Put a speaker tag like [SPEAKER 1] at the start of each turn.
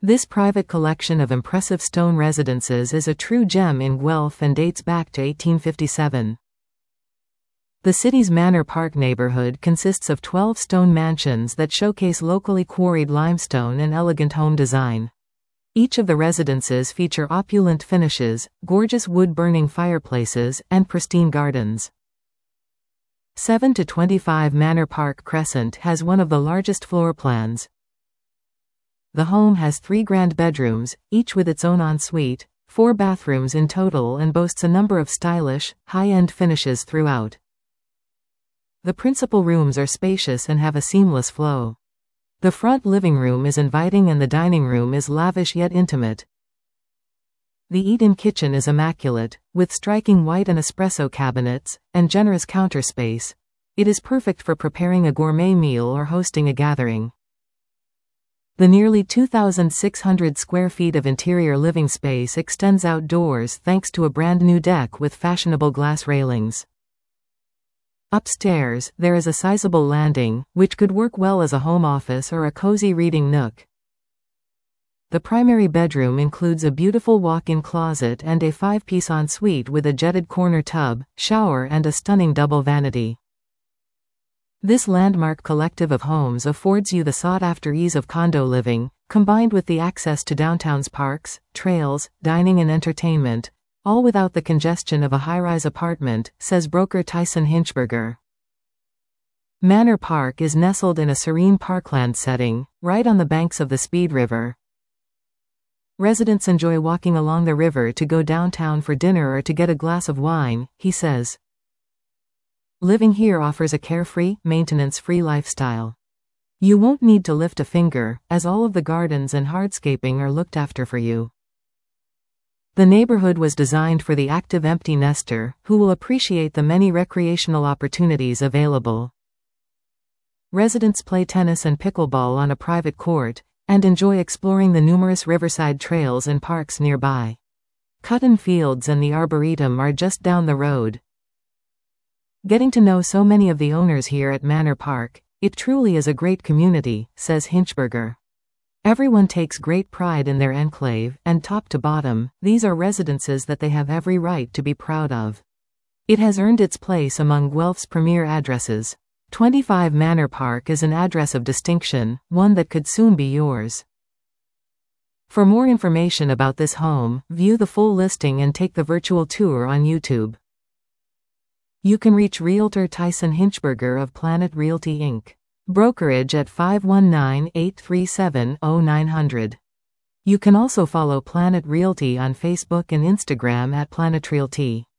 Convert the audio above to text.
[SPEAKER 1] This private collection of impressive stone residences is a true gem in Guelph and dates back to 1857. The city's Manor Park neighborhood consists of 12 stone mansions that showcase locally quarried limestone and elegant home design. Each of the residences feature opulent finishes, gorgeous wood-burning fireplaces, and pristine gardens. 7 to 25 Manor Park Crescent has one of the largest floor plans. The home has 3 grand bedrooms, each with its own ensuite, 4 bathrooms in total, and boasts a number of stylish, high-end finishes throughout. The principal rooms are spacious and have a seamless flow. The front living room is inviting and the dining room is lavish yet intimate. The eat-in kitchen is immaculate, with striking white and espresso cabinets, and generous counter space. It is perfect for preparing a gourmet meal or hosting a gathering. The nearly 2,600 square feet of interior living space extends outdoors thanks to a brand new deck with fashionable glass railings. Upstairs, there is a sizable landing, which could work well as a home office or a cozy reading nook. The primary bedroom includes a beautiful walk-in closet and a 5-piece ensuite with a jetted corner tub, shower, and a stunning double vanity. This landmark collective of homes affords you the sought-after ease of condo living, combined with the access to downtown's parks, trails, dining and entertainment, all without the congestion of a high-rise apartment, says broker Tyson Hinchberger. Manor Park is nestled in a serene parkland setting, right on the banks of the Speed River. Residents enjoy walking along the river to go downtown for dinner or to get a glass of wine, he says. Living here offers a carefree, maintenance-free lifestyle. You won't need to lift a finger, as all of the gardens and hardscaping are looked after for you. The neighborhood was designed for the active empty nester, who will appreciate the many recreational opportunities available. Residents play tennis and pickleball on a private court, and enjoy exploring the numerous riverside trails and parks nearby. Cotton Fields and the Arboretum are just down the road. Getting to know so many of the owners here at Manor Park, it truly is a great community, says Hinchberger. Everyone takes great pride in their enclave, and top to bottom, these are residences that they have every right to be proud of. It has earned its place among Guelph's premier addresses. 25 Manor Park is an address of distinction, one that could soon be yours. For more information about this home, view the full listing and take the virtual tour on YouTube. You can reach Realtor Tyson Hinchberger of Planet Realty Inc. Brokerage at 519-837-0900. You can also follow Planet Realty on Facebook and Instagram at Planet Realty.